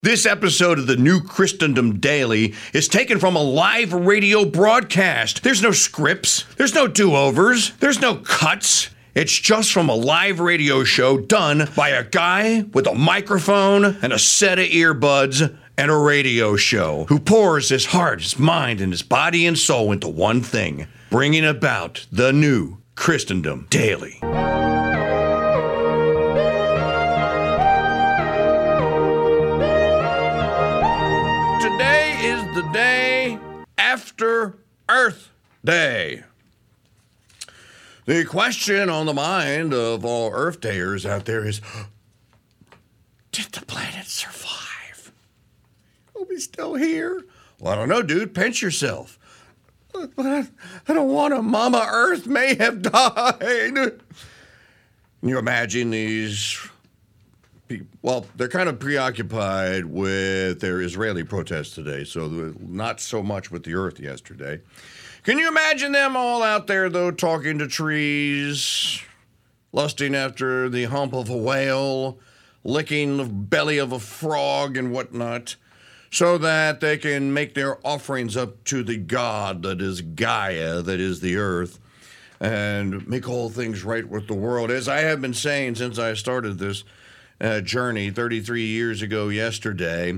This episode of the New Christendom Daily is taken from a live radio broadcast. There's no scripts, there's no do-overs, there's no cuts. It's just from a live radio show done by a guy with a microphone and a set of earbuds and a radio show who pours his heart, his mind, and his body and soul into one thing, bringing about the New Christendom Daily. The day after Earth Day. The question on the mind of all Earth Dayers out there is, did the planet survive? Are we still here? Well, I don't know, dude. Pinch yourself. But I don't want to. Mama Earth may have died. Can you imagine these? Well, they're kind of preoccupied with their Israeli protests today, so not so much with the earth yesterday. Can you imagine them all out there, though, talking to trees, lusting after the hump of a whale, licking the belly of a frog and whatnot, so that they can make their offerings up to the god that is Gaia, that is the earth, and make all things right with the world? As I have been saying since I started this journey 33 years ago yesterday,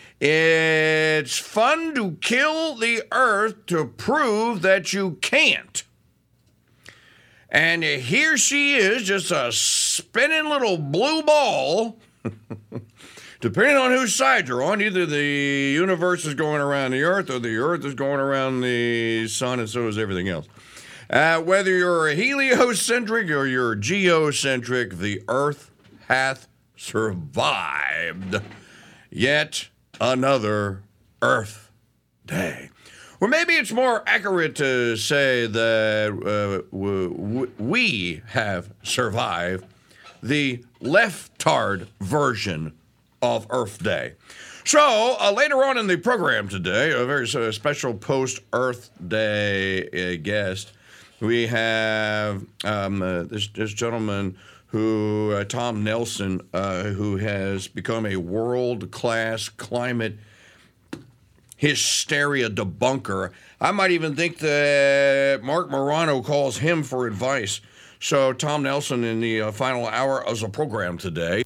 it's fun to kill the earth to prove that you can't. And here she is, just a spinning little blue ball. Depending on whose side you're on, either the universe is going around the earth or the earth is going around the sun, and so is everything else. Whether you're a heliocentric or you're geocentric, the earth hath survived yet another Earth Day. Or maybe it's more accurate to say that we have survived the leftard version of Earth Day. So later on in the program today, a very special post-Earth Day guest, we have this gentleman who, Tom Nelson, who has become a world-class climate hysteria debunker. I might even think that Mark Morano calls him for advice. So Tom Nelson in the final hour of the program today.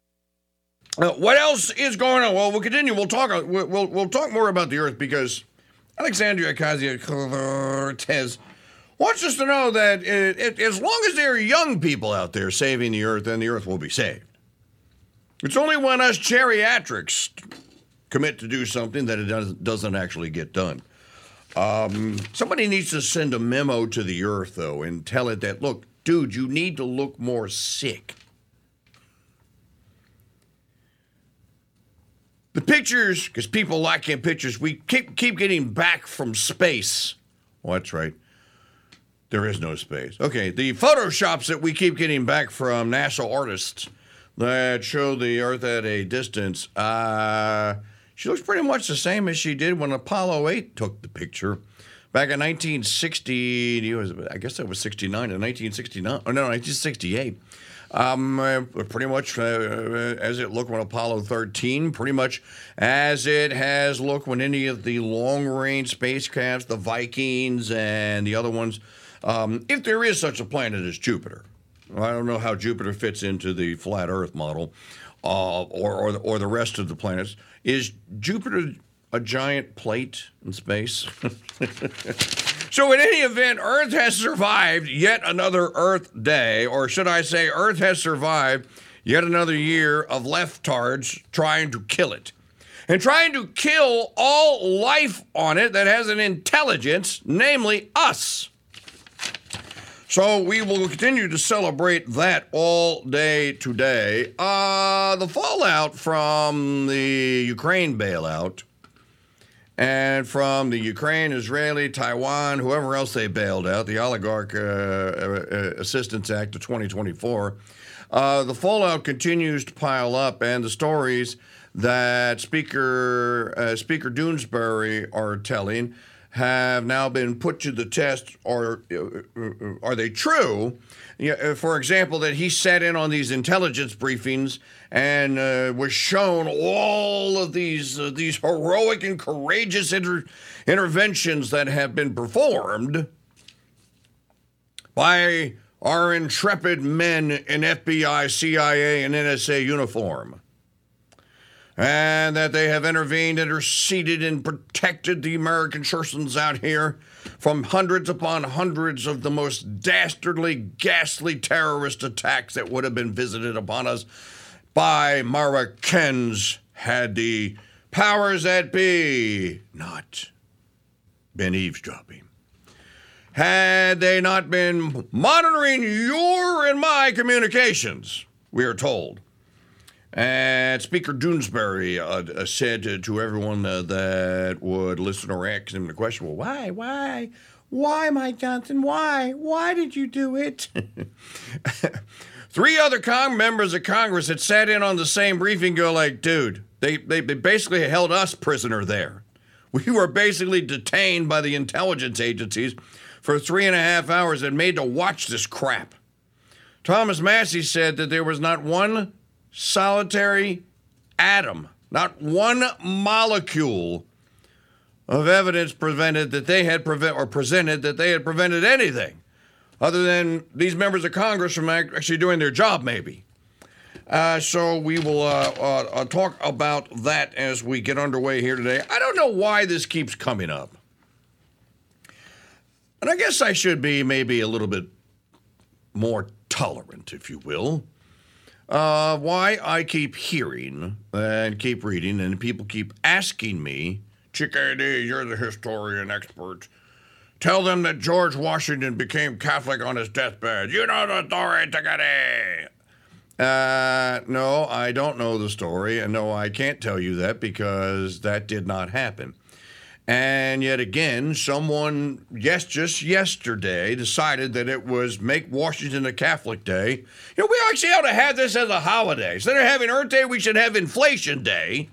What else is going on? Well, we'll continue. We'll talk more about the Earth because Alexandria Ocasio-Cortez wants us to know that as long as there are young people out there saving the earth, then the earth will be saved. It's only when us geriatrics commit to do something that it doesn't actually get done. Somebody needs to send a memo to the earth, though, and tell it that, look, dude, you need to look more sick. The pictures, because people like in pictures, we keep getting back from space. Well, that's right. There is no space. Okay, the photoshops that we keep getting back from NASA artists that show the Earth at a distance, she looks pretty much the same as she did when Apollo 8 took the picture back in 1960. I guess that was 69 in 1969. Oh, no, 1968. Pretty much as it looked when Apollo 13, pretty much as it has looked when any of the long-range spacecrafts, the Vikings and the other ones, if there is such a planet as Jupiter. I don't know how Jupiter fits into the flat Earth model or the rest of the planets. Is Jupiter a giant plate in space? So in any event, Earth has survived yet another Earth Day, or should I say Earth has survived yet another year of leftards trying to kill it. And trying to kill all life on it that has an intelligence, namely us. So we will continue to celebrate that all day today. The fallout from the Ukraine bailout and from the Ukraine, Israeli, Taiwan, whoever else they bailed out, the Oligarch Assistance Act of 2024, the fallout continues to pile up, and the stories that Speaker Doonesbury are telling have now been put to the test, or are they true? For example, that he sat in on these intelligence briefings and was shown all of these heroic and courageous interventions that have been performed by our intrepid men in FBI, CIA, and NSA uniform. And that they have intervened, interceded, and protected the American citizens out here from hundreds upon hundreds of the most dastardly, ghastly terrorist attacks that would have been visited upon us by Americans had the powers that be not been eavesdropping. Had they not been monitoring your and my communications, we are told. And Speaker Doonesbury said to everyone that would listen or ask him the question, well, why, Mike Johnson, why did you do it? 3 other members of Congress that sat in on the same briefing go like, dude, they basically held us prisoner there. We were basically detained by the intelligence agencies for 3.5 hours and made to watch this crap. Thomas Massie said that there was not one solitary atom, not one molecule of evidence presented that they had prevented anything other than these members of Congress from actually doing their job, maybe. So we will talk about that as we get underway here today. I don't know why this keeps coming up. And I guess I should be maybe a little bid more tolerant, if you will. Why I keep hearing and keep reading and people keep asking me, Chick A.D., you're the historian expert. Tell them that George Washington became Catholic on his deathbed. You know the story, Chick A.D. No, I don't know the story. And no, I can't tell you that because that did not happen. And yet again, someone, just yesterday, decided that it was Make Washington a Catholic Day. We actually ought to have this as a holiday. Instead of having Earth Day, we should have Inflation Day.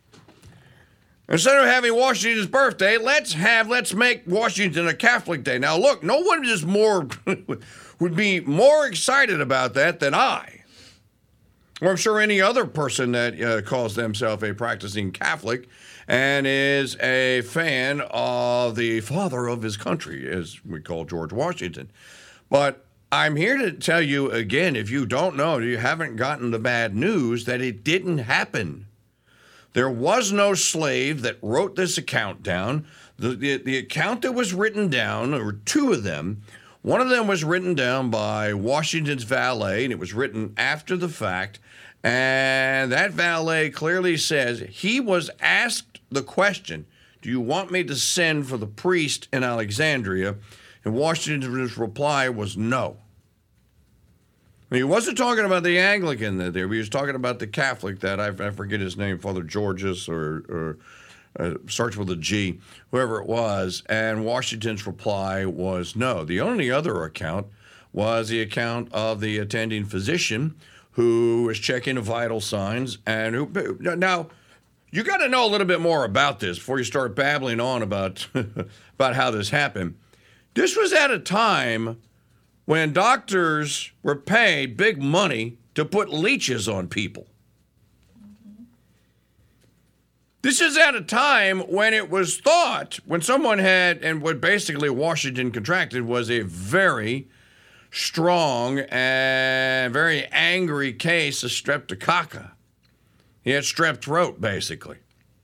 Instead of having Washington's birthday, let's make Washington a Catholic Day. Now, look, no one is would be more excited about that than I. Or I'm sure any other person that calls themselves a practicing Catholic and is a fan of the father of his country, as we call George Washington. But I'm here to tell you again, if you don't know, you haven't gotten the bad news, that it didn't happen. There was no slave that wrote this account down. The account that was written down, there were 2 of them. One of them was written down by Washington's valet, and it was written after the fact. And that valet clearly says he was asked the question, do you want me to send for the priest in Alexandria? And Washington's reply was no. He wasn't talking about the Anglican there. He was talking about the Catholic that I forget his name, Father Georges or starts with a G, whoever it was. And Washington's reply was no. The only other account was the account of the attending physician who was checking the vital signs. And who, now, you got to know a little bit more about this before you start babbling on about how this happened. This was at a time when doctors were paid big money to put leeches on people. This is at a time when it was thought, when someone had, and what basically Washington contracted was a very strong and very angry case of streptococcus. He had strep throat, basically.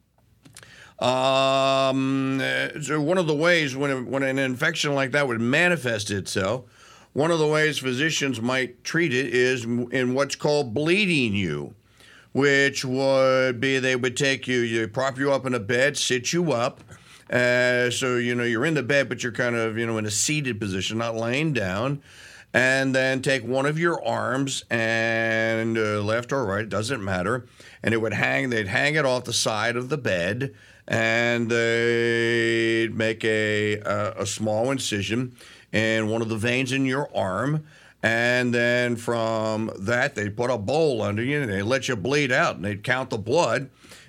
So one of the ways when an infection like that would manifest itself, one of the ways physicians might treat it is in what's called bleeding you, which would be they would take you prop you up in a bed, sit you up. So, you're in the bed, but you're kind of, in a seated position, not laying down. And then take one of your arms and left or right, it doesn't matter. And they'd hang it off the side of the bed, and they'd make a small incision in one of the veins in your arm. And then from that, they'd put a bowl under you, and they'd let you bleed out, and they'd count the blood.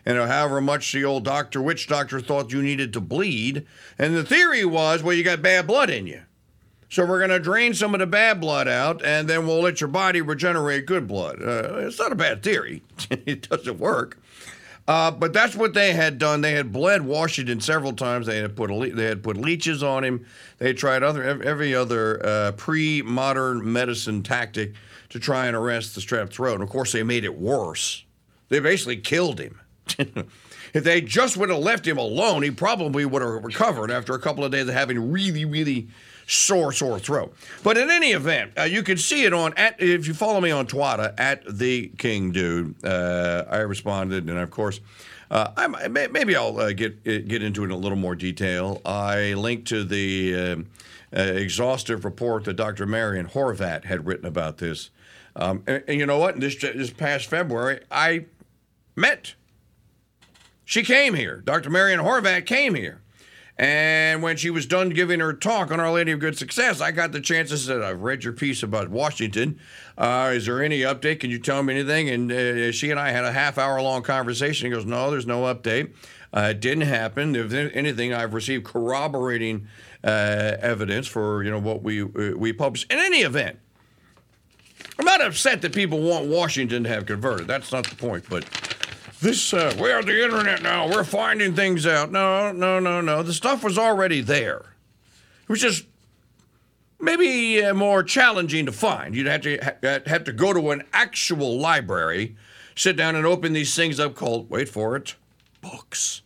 however much the old witch doctor thought you needed to bleed. And the theory was, well, you got bad blood in you. So we're going to drain some of the bad blood out, and then we'll let your body regenerate good blood. It's not a bad theory. It doesn't work. But that's what they had done. They had bled Washington several times. They had put leeches on him. They had tried every other pre-modern medicine tactic to try and arrest the strep throat. And, of course, they made it worse. They basically killed him. If they just would have left him alone, he probably would have recovered after a couple of days of having really, really sore throat. But in any event, you can see it if you follow me on Twitter, at the King Dude. I responded, and of course, maybe I'll get into it in a little more detail. I linked to the exhaustive report that Dr. Marion Horvat had written about this. And you know what? This past February, I met. She came here. Dr. Marion Horvat came here. And when she was done giving her talk on Our Lady of Good Success, I got the chance to say, I've read your piece about Washington. Is there any update? Can you tell me anything? And she and I had a half-hour-long conversation. He goes, no, there's no update. It didn't happen. If anything, I've received corroborating evidence for what we published. In any event, I'm not upset that people want Washington to have converted. That's not the point, but... we have the internet now. We're finding things out. No. The stuff was already there. It was just maybe more challenging to find. You'd have to go to an actual library, sit down and open these things up called, wait for it, books.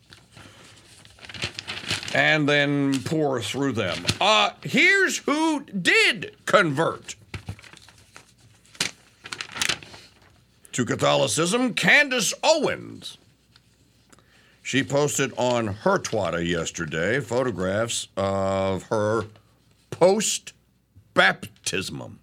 And then pour through them. Here's who did convert to Catholicism: Candace Owens. She posted on her Twitter yesterday photographs of her post-baptism.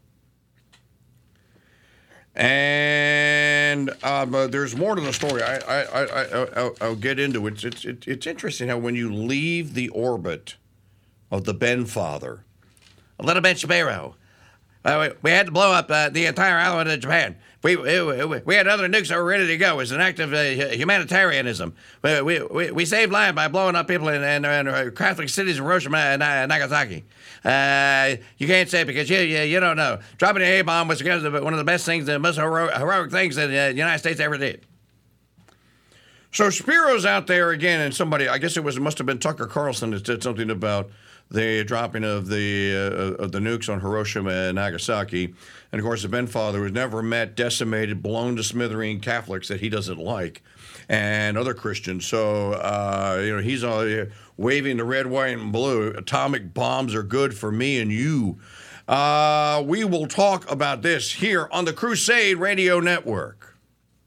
And there's more to the story. I'll get into it. It's interesting how when you leave the orbit of the Ben Father, a little bit Shapiro, we had to blow up the entire island of Japan. We had other nukes that were ready to go. It was an act of humanitarianism. We saved lives by blowing up people in Catholic cities in Hiroshima and Nagasaki. You can't say it because you don't know. Dropping the A-bomb was one of the best things, the most heroic things that the United States ever did. So Shapiro's out there again, and somebody, I guess it must have been Tucker Carlson that said something about the dropping of the nukes on Hiroshima and Nagasaki. And, of course, the Ben Father has never met decimated, blown to smithereen Catholics that he doesn't like, and other Christians. So, he's waving the red, white, and blue. Atomic bombs are good for me and you. We will talk about this here on the Crusade Radio Network.